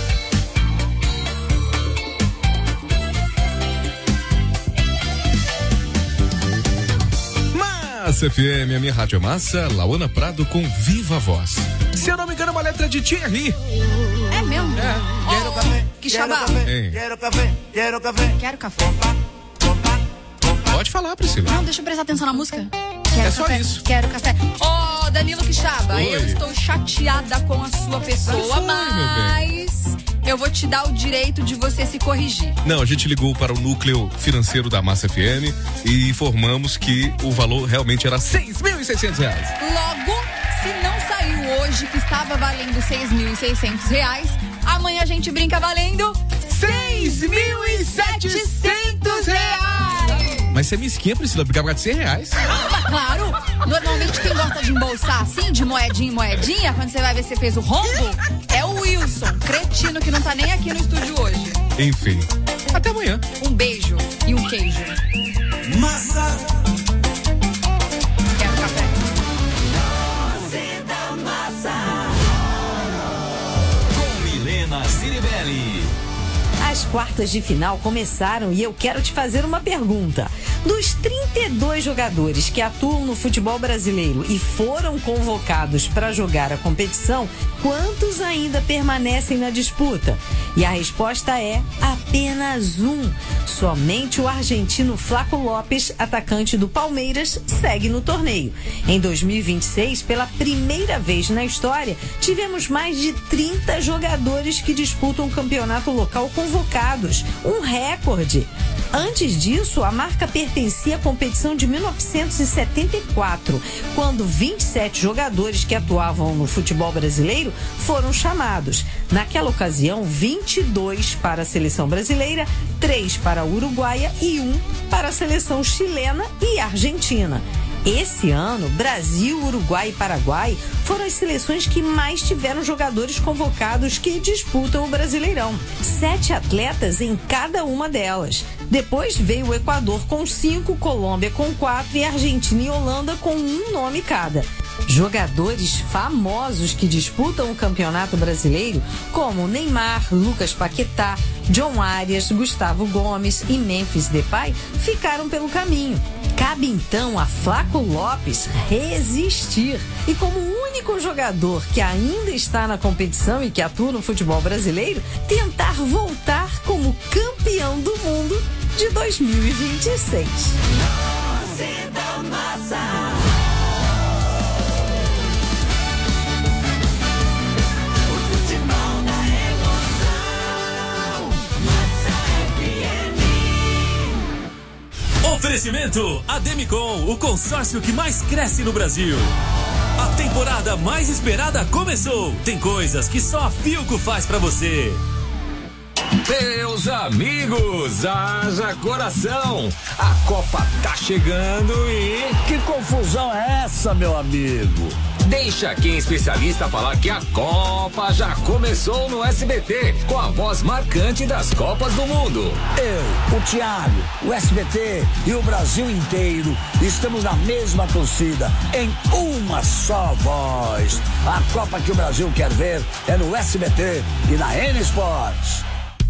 Massa F M, a minha rádio massa, Lauana Prado com Viva Voz. Se eu não me engano, é uma letra de Thierry.
É mesmo?
É.
Quero café. Que xabá.
Hein?
Quero café. Quero café. Quero café.
Pode falar, Priscila.
Não, deixa eu prestar atenção na música. Quero
É só
café.
isso.
Quero café. Ô, oh, Danilo Quixaba,
Oi.
eu estou chateada com a sua pessoa,
Mas foi,
mas eu vou te dar o direito de você se corrigir.
Não, a gente ligou para o núcleo financeiro da Massa F M e informamos que o valor realmente era seis mil e seiscentos reais.
Logo, se não saiu hoje que estava valendo seis mil e seiscentos reais, amanhã a gente brinca valendo seis mil e setecentos reais.
Mas você é mesquinha, Priscila, porque pagar de cem reais.
Mas claro, normalmente quem gosta de embolsar assim, de moedinha em moedinha, quando você vai ver se você fez o rombo, é o Wilson, cretino que não tá nem aqui no estúdio hoje.
Enfim, até amanhã.
Um beijo e um queijo.
Massa.
Quero café.
Doce da massa.
Com Milena Ciribelli.
As As quartas de final começaram e eu quero te fazer uma pergunta. Dos trinta e dois jogadores que atuam no futebol brasileiro e foram convocados para jogar a competição, quantos ainda permanecem na disputa? E a resposta é apenas um. Somente o argentino Flaco Lopes, atacante do Palmeiras, segue no torneio. Em dois mil e vinte e seis, pela primeira vez na história, tivemos mais de trinta jogadores que disputam o campeonato local convocados. Um recorde. Antes disso, a marca pertencia à competição de mil novecentos e setenta e quatro, quando vinte e sete jogadores que atuavam no futebol brasileiro foram chamados. Naquela ocasião, vinte e dois para a seleção brasileira, três para a uruguaia e um para a seleção chilena e argentina. Esse ano, Brasil, Uruguai e Paraguai foram as seleções que mais tiveram jogadores convocados que disputam o Brasileirão. Sete atletas em cada uma delas. Depois veio o Equador com cinco, Colômbia com quatro e Argentina e Holanda com um nome cada. Jogadores famosos que disputam o Campeonato Brasileiro, como Neymar, Lucas Paquetá, John Arias, Gustavo Gomes e Memphis Depay, ficaram pelo caminho. Cabe então a Flaco Lopes resistir e, como único jogador que ainda está na competição e que atua no futebol brasileiro, tentar voltar como campeão do mundo de dois mil e vinte e seis.
Oferecimento Ademicon, o consórcio que mais cresce no Brasil. A temporada mais esperada começou. Tem coisas que só a Philco faz pra você.
Meus amigos, haja coração. A Copa tá chegando e...
Que confusão é essa, meu amigo?
Deixa quem é especialista falar que a Copa já começou no S B T, com a voz marcante das Copas do Mundo.
Eu, o Thiago, o S B T e o Brasil inteiro estamos na mesma torcida, em uma só voz. A Copa que o Brasil quer ver é no S B T e na N Sports.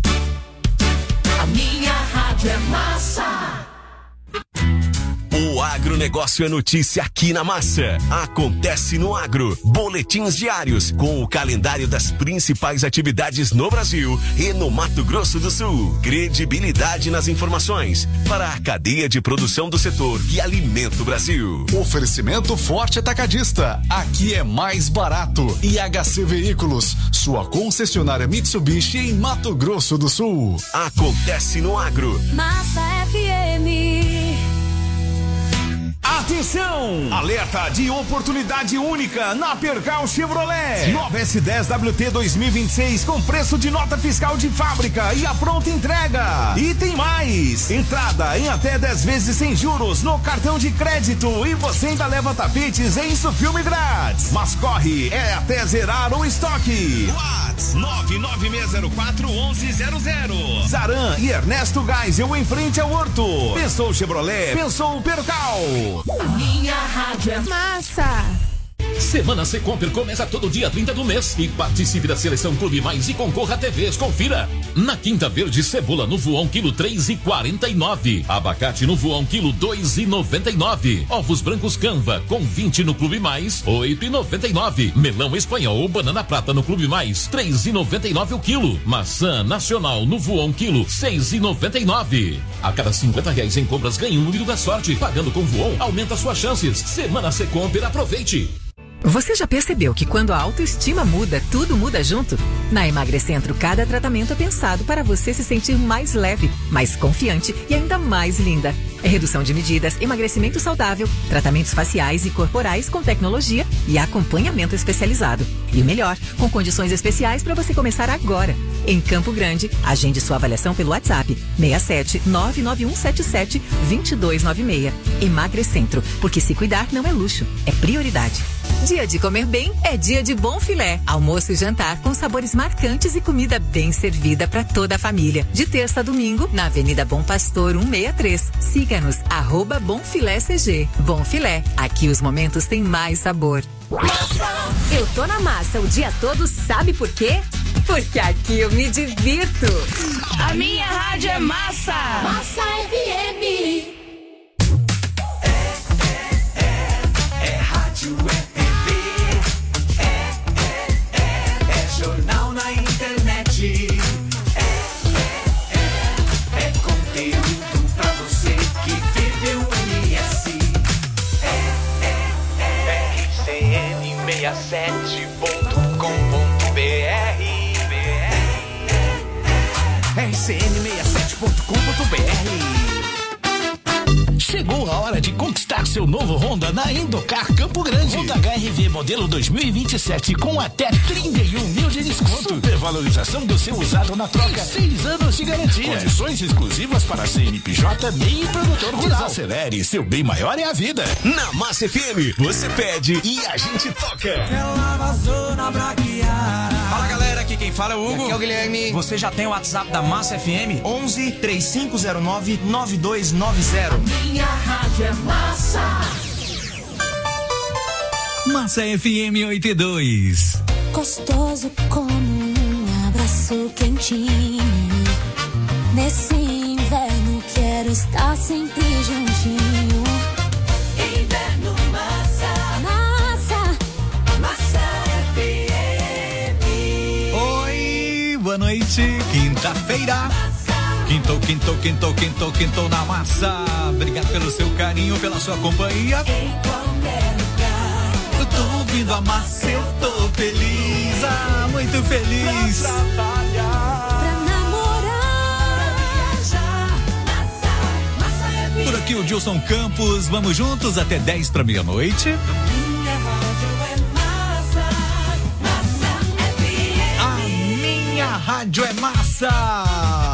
A minha rádio é massa.
O agronegócio é notícia aqui na Massa. Acontece no Agro. Boletins diários com o calendário das principais atividades no Brasil e no Mato Grosso do Sul. Credibilidade nas informações para a cadeia de produção do setor que alimenta o Brasil.
Oferecimento Forte Atacadista. Aqui é mais barato. E H C Veículos, sua concessionária Mitsubishi em Mato Grosso do Sul.
Acontece no Agro.
Massa F M.
Atenção! Alerta de oportunidade única na Percal Chevrolet. Nova S dez W T dois mil e vinte e seis com preço de nota fiscal de fábrica e a pronta entrega. E tem mais! Entrada em até dez vezes sem juros no cartão de crédito e você ainda leva tapetes em Insufilme grátis. Mas corre, é até zerar o estoque. Whats nove nove seis zero quatro um um zero zero. Zaran e Ernesto Geisel em frente ao Horto. Pensou Chevrolet, pensou Percal.
A minha rádio é massa.
Semana Secomper começa todo dia trinta do mês e participe da seleção Clube Mais e concorra a T Vs. Confira. Na Quinta Verde, cebola no voão quilo três e quarenta e nove. Abacate no voão quilo dois e noventa e nove. Ovos brancos Canva com vinte no Clube Mais, oito e noventa e nove. Melão espanhol ou banana prata no Clube Mais, três e noventa e nove o quilo. Maçã nacional no voão quilo, seis e noventa e nove. A cada cinquenta reais em compras ganhe um número da sorte. Pagando com voão aumenta suas chances. Semana Secomper, aproveite.
Você já percebeu que quando a autoestima muda, tudo muda junto? Na Emagrecentro, cada tratamento é pensado para você se sentir mais leve, mais confiante e ainda mais linda. É redução de medidas, emagrecimento saudável, tratamentos faciais e corporais com tecnologia e acompanhamento especializado. E o melhor, com condições especiais para você começar agora. Em Campo Grande, agende sua avaliação pelo WhatsApp seis sete nove nove um sete sete dois dois nove seis. Emagrecentro, porque se cuidar não é luxo, é prioridade. Dia de comer bem é dia de Bom Filé. Almoço e jantar com sabores marcantes e comida bem servida para toda a família. De terça a domingo, na Avenida Bom Pastor cento e sessenta e três. Siga-nos, arroba Bom Filé C G. Bom Filé, aqui os momentos têm mais sabor.
Eu tô na massa o dia todo, sabe por quê?
Porque aqui eu me divirto.
A minha rádio é massa. Massa F M.
É rádio, é T V, é, é, é, é jornal na internet, é, é, é, é conteúdo pra você que vive o M S, é, é, é, R C N sessenta e sete ponto com ponto B R, R C N sessenta e sete ponto com ponto B R.
Chegou a hora de conquistar seu novo Honda na Indocar Campo Grande. Honda H R V modelo dois mil e vinte e sete com até trinta e um mil de desconto. Supervalorização do seu usado na troca. Seis anos de garantia. Condições exclusivas para C N P J, M E I e produtor rural. Desacelere, seu bem maior é a vida.
Na Massa F M, você pede e a gente toca.
Ela vazou na braquiara.
Fala galera, aqui quem fala é o Hugo.
Aqui é o Guilherme.
Você já tem o WhatsApp da Massa F M? onze, três cinco zero nove, nove dois nove zero.
Minha rádio é massa.
Massa F M oitenta e dois.
Gostoso como um abraço quentinho. Nesse inverno quero estar sempre juntinho.
Inverno massa.
Massa.
Massa F M.
Oi, boa noite. Quinta-feira. Quintou, quintou, quintou, quintou, quintou na massa. Obrigado pelo seu carinho, pela sua companhia.
Em qualquer lugar.
Eu tô ouvindo a massa, eu tô feliz. Ah, muito feliz.
Pra trabalhar,
pra namorar,
pra viajar. Massa, massa F M.
Por aqui o Gilson Campos. Vamos juntos até dez pra meia-noite.
Minha rádio é massa. Massa F M.
A minha rádio é massa.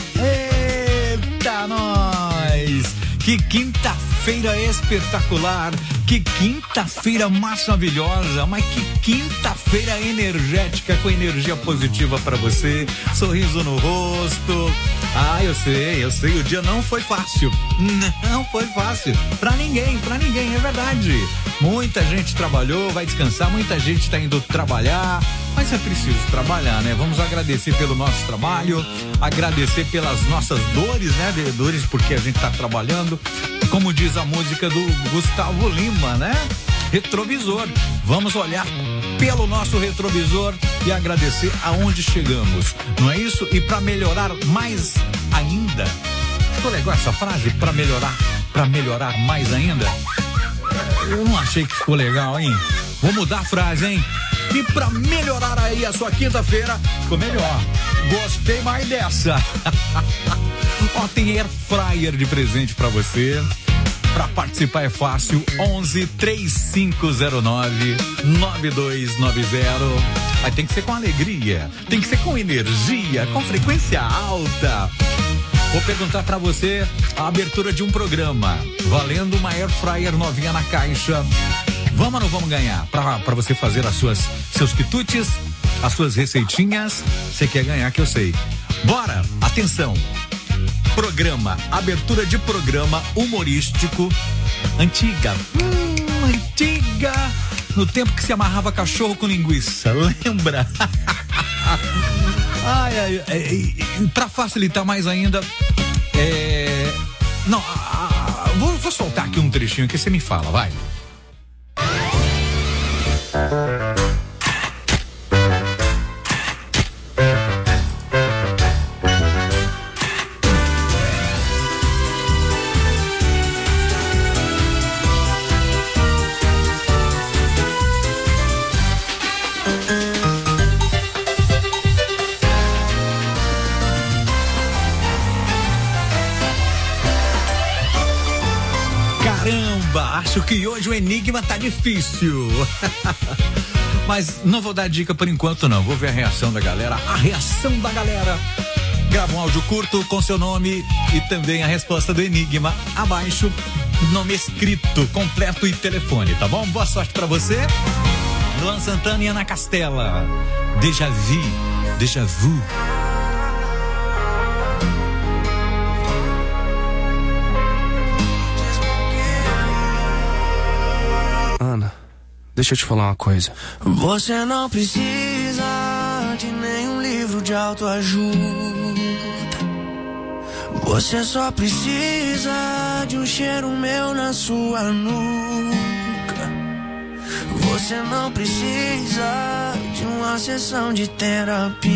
Eita, nós! Que quinta-feira espetacular! Que quinta-feira maravilhosa! Mas que quinta-feira energética, com energia positiva pra você, sorriso no rosto. Ah, eu sei, eu sei, o dia não foi fácil. Não foi fácil. Pra ninguém, pra ninguém, é verdade. Muita gente trabalhou, vai descansar, muita gente tá indo trabalhar. Mas é preciso trabalhar, né? Vamos agradecer pelo nosso trabalho, agradecer pelas nossas dores, né? De dores porque a gente tá trabalhando. Como diz a música do Gustavo Lima, né? Retrovisor. Vamos olhar pelo nosso retrovisor e agradecer aonde chegamos. Não é isso? E para melhorar mais ainda. Ficou legal essa frase? Para melhorar, para melhorar mais ainda? Eu não achei que ficou legal, hein? Vou mudar a frase, hein? E pra melhorar aí a sua quinta-feira, ficou melhor. Gostei mais dessa. Ó, tem air fryer de presente pra você. Pra participar é fácil. onze, três cinco zero nove, nove dois nove zero. Mas tem que ser com alegria, tem que ser com energia, com frequência alta. Vou perguntar pra você a abertura de um programa, valendo uma air fryer novinha na caixa. Vamos ou não vamos ganhar? Pra, pra você fazer as suas, seus quitutes, as suas receitinhas. Você quer ganhar, que eu sei. Bora! Atenção! Programa, abertura de programa humorístico. Antiga. Hum, antiga. No tempo que se amarrava cachorro com linguiça. Lembra? Ai, ai, ai. Pra facilitar mais ainda, é... Não, ah, vou, vou soltar aqui um trechinho que você me fala, vai. Acho que hoje o enigma tá difícil. Mas não vou dar dica por enquanto, não. Vou ver a reação da galera. A reação da galera. Grava um áudio curto com seu nome e também a resposta do enigma abaixo. Nome escrito, completo e telefone, tá bom? Boa sorte pra você. Luan Santana e Ana Castela. Déjà vu, déjà vu.
Deixa eu te falar uma coisa.
Você não precisa de nenhum livro de autoajuda. Você só precisa de um cheiro meu na sua nuca. Você não precisa de uma sessão de terapia.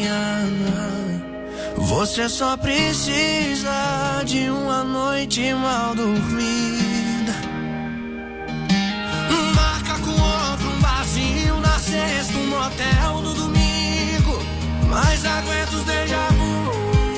Você só precisa de uma noite mal dormida. Marca com outro um barzinho na sexta, um motel no domingo. Mas aguenta os déjà vu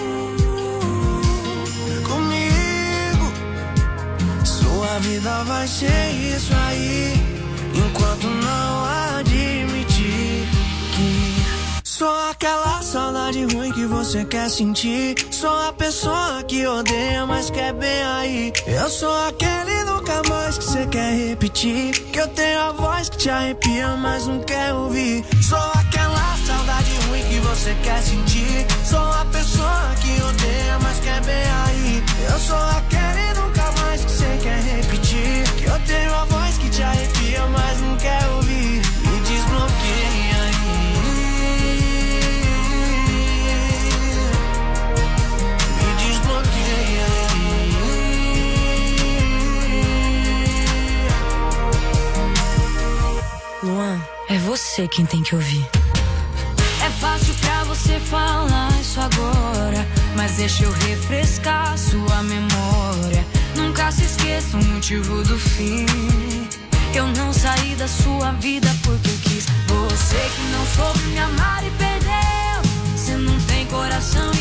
comigo. Sua vida vai ser isso aí, enquanto não admitir que sou aquela saudade ruim que você quer sentir. Sou a pessoa que odeia, mas quer bem aí. Eu sou aquele nunca mais que você quer repetir. Que eu tenho a voz que te arrepia, mas não quer ouvir. Sou aquela saudade ruim que você quer sentir. Sou a pessoa que odeia, mas quer bem aí. Eu sou aquele nunca mais que você quer repetir. Que eu tenho a voz que te arrepia, mas não quer ouvir. Me desbloqueia aí.
Luan, é você quem tem que ouvir. É fácil pra você falar isso agora, mas deixa eu refrescar sua memória. Nunca se esqueça o motivo do fim. Eu não saí da sua vida porque eu quis. Você que não soube me amar e perdeu. Você não tem coração